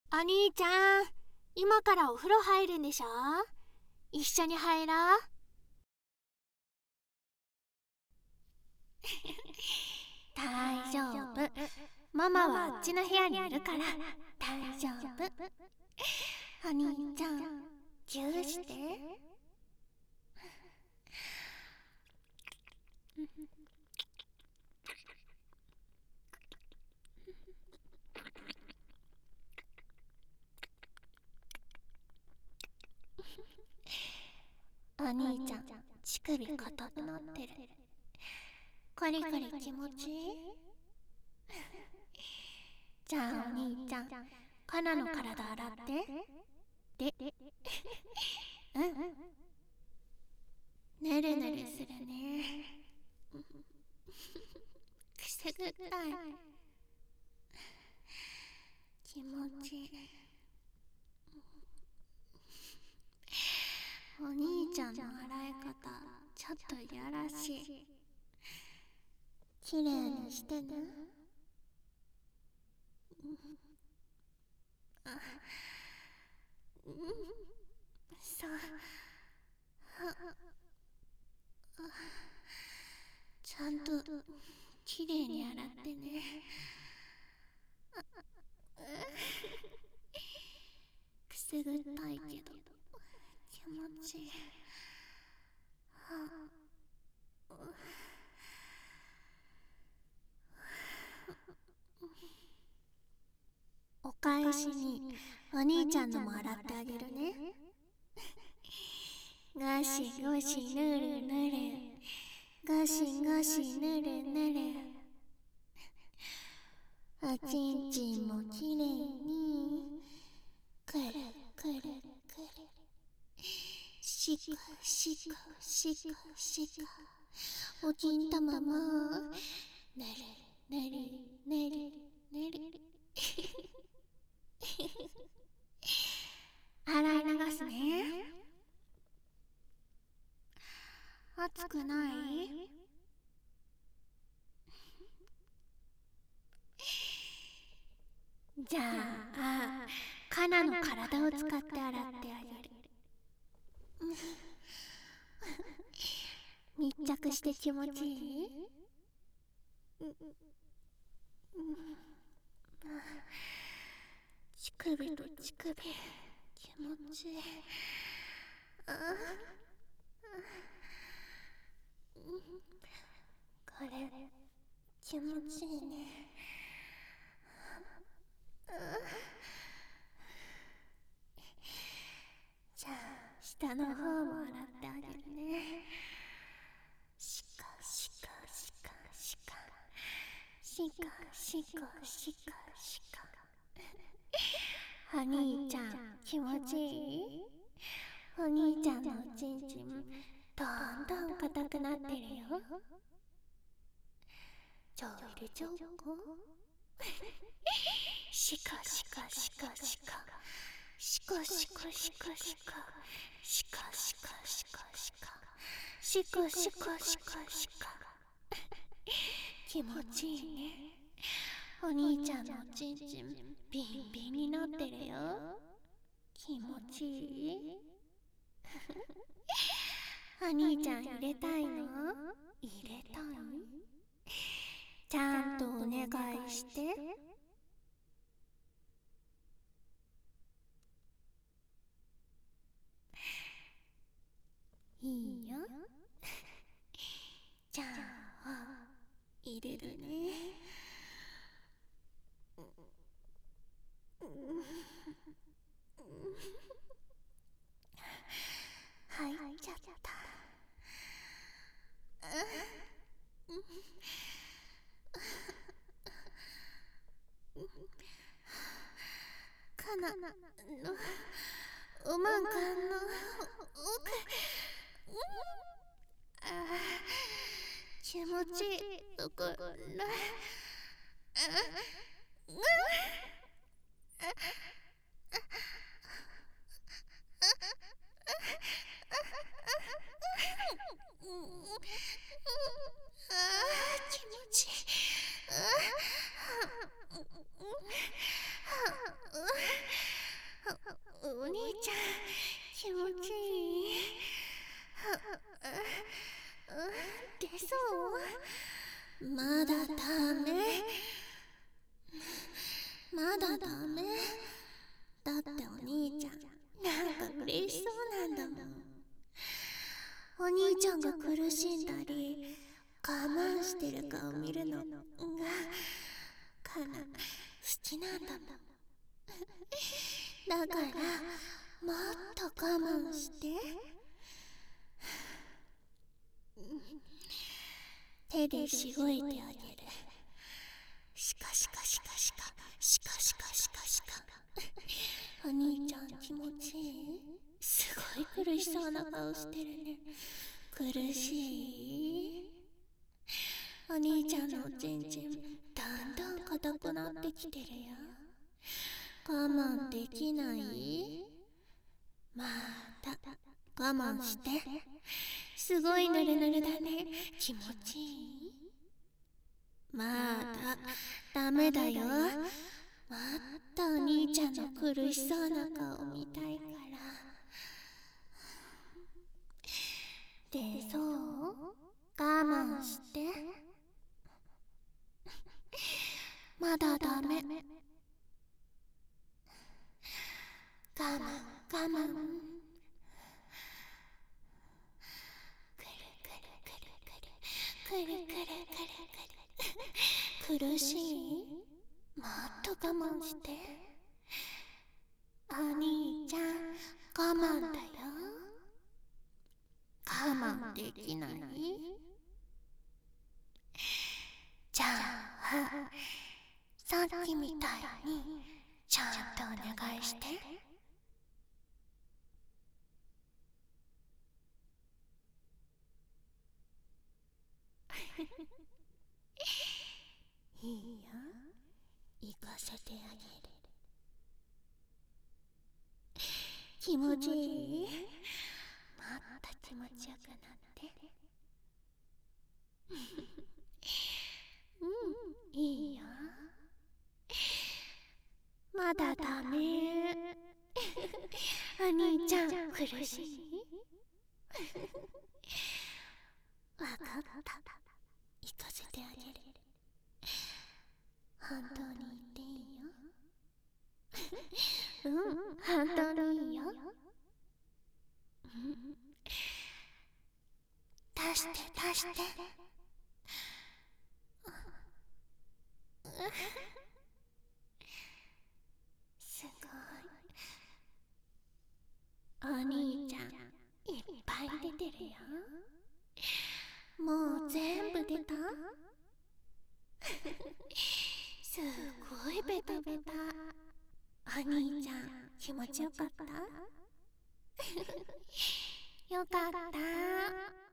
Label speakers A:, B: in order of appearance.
A: お兄ちゃん、今からお風呂入るんでしょ？一緒に入ろう。大丈夫。ママはあっちの部屋にいるから大丈夫。お兄ちゃん、ギューして。お兄ちゃん、乳首硬くなってる。コリコリ気持ちいい？じゃあお兄ちゃん、カナの体洗って。うん。ぬるぬるするね。くすぐったい。気持ちいい。お兄ちゃんの洗い方、ちょっといやらしい。きれいにしてね。そう。ちゃんときれいに洗ってね。くすぐったいけど気持ちいい。お返しにお兄ちゃんのも洗ってあげるね。ゴシゴシぬるぬる、ゴシゴシぬるぬる。おちんちんもきれいにくるくるくる。しかしかしかしか。おちんたまもぬるぬるぬるぬる。洗い流すね。熱くない？じゃあ、カナの体を使って洗ってあげる。密着して気持ちいい？乳首と乳首、気持ちいい。これ、気持ちいいね。じゃあ、下の方も洗ってあげるね。しかしかしかしかしかしかしかしか。お兄ちゃん、気持ちいい？お兄ちゃんのおちんちん、どんどん硬くなってるよ。じゃあ入れちゃおうか。しかしかしかしかしかしかしかしかしかしかしかしかしかしかしかしか。気持ちいいね。お兄ちゃんのおちんちんビンビンになってるよ。気持ちいい？お兄ちゃん入れたいの？入れたい？ちゃんとお願いして。いいよ。じゃあ入れるね。入っちゃった。カナのおまんかの奥。気持ちいいところない。気持ちいい。 まだダメ。まだダメ。だってお兄ちゃんなんか嬉しそうなんだもん。お兄ちゃんが苦しんだり我慢してる顔見るのがかな好きなんだもん。だからもっと我慢して手でしごいてあげる。しかしかしかしかしかしかしかしかお兄ちゃん気持ちいい？すごい苦しそうな顔してるね。苦しい？お兄ちゃんのおちんちんだんだん硬くなってきてるよ。我慢できない？また我慢して。すごいヌルヌルだね。気持ちいい？まだダメだよ。もっとお兄ちゃんの苦しそうな顔見たいから。で、そう？我慢して。まだダメ。我慢我慢。くるくるくるくるくるくるくるくる。苦しい？もっと我慢して。お兄ちゃん我慢だよ。我慢できない？じゃあさっきみたいにちゃんとお願いして。いいよ、行かせてあげる。気持ちいい？もっと気持ちよくなって。うん、いいよ。まだダメ。お兄ちゃん苦しい？わかった。行かせてあげる。本当に言っていいよ。うん、本当にいいよ。出して出して。すごい。お兄ちゃんいっぱい出てるよ。もう全部出た？すごいベタベタ。お兄ちゃん気持ちよかった？よかった。